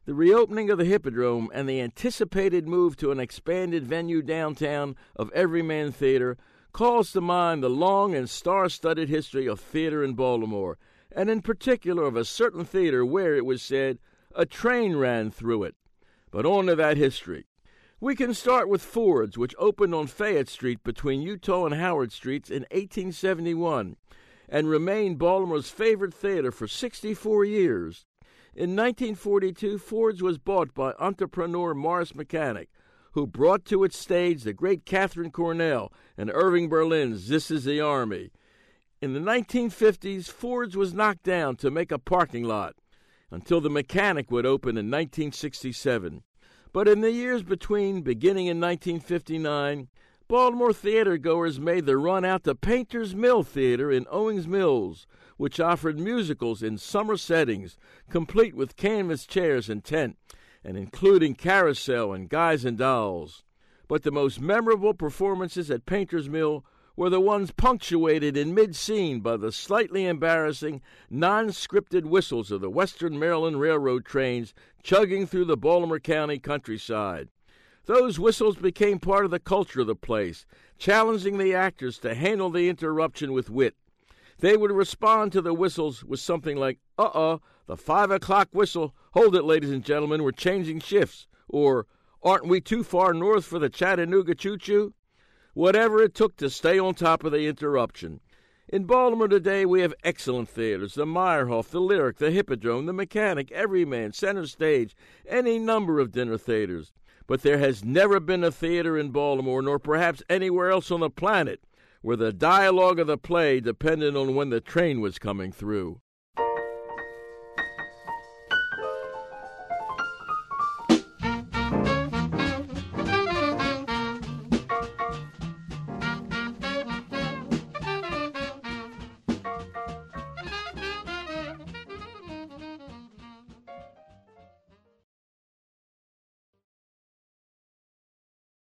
The reopening of the Hippodrome and the anticipated move to an expanded venue downtown of Everyman Theater calls to mind the long and star-studded history of theater in Baltimore, and in particular of a certain theater where, it was said, a train ran through it. But on to that history. We can start with Ford's, which opened on Fayette Street between Utah and Howard Streets in 1871 and remained Baltimore's favorite theater for 64 years. In 1942, Ford's was bought by entrepreneur Morris Mechanic, who brought to its stage the great Katharine Cornell and Irving Berlin's This Is the Army. In the 1950s, Ford's was knocked down to make a parking lot until the Mechanic would open in 1967. But in the years between, beginning in 1959, Baltimore theatergoers made the run out to Painter's Mill Theater in Owings Mills, which offered musicals in summer settings, complete with canvas chairs and tent, and including Carousel and Guys and Dolls. But the most memorable performances at Painter's Mill were the ones punctuated in mid-scene by the slightly embarrassing, non-scripted whistles of the Western Maryland Railroad trains chugging through the Baltimore County countryside. Those whistles became part of the culture of the place, challenging the actors to handle the interruption with wit. They would respond to the whistles with something like, the 5 o'clock whistle, hold it, ladies and gentlemen, we're changing shifts, or, aren't we too far north for the Chattanooga choo-choo? Whatever it took to stay on top of the interruption. In Baltimore today, we have excellent theaters, the Meyerhoff, the Lyric, the Hippodrome, the Mechanic, Everyman, Center Stage, any number of dinner theaters. But there has never been a theater in Baltimore, nor perhaps anywhere else on the planet, where the dialogue of the play depended on when the train was coming through.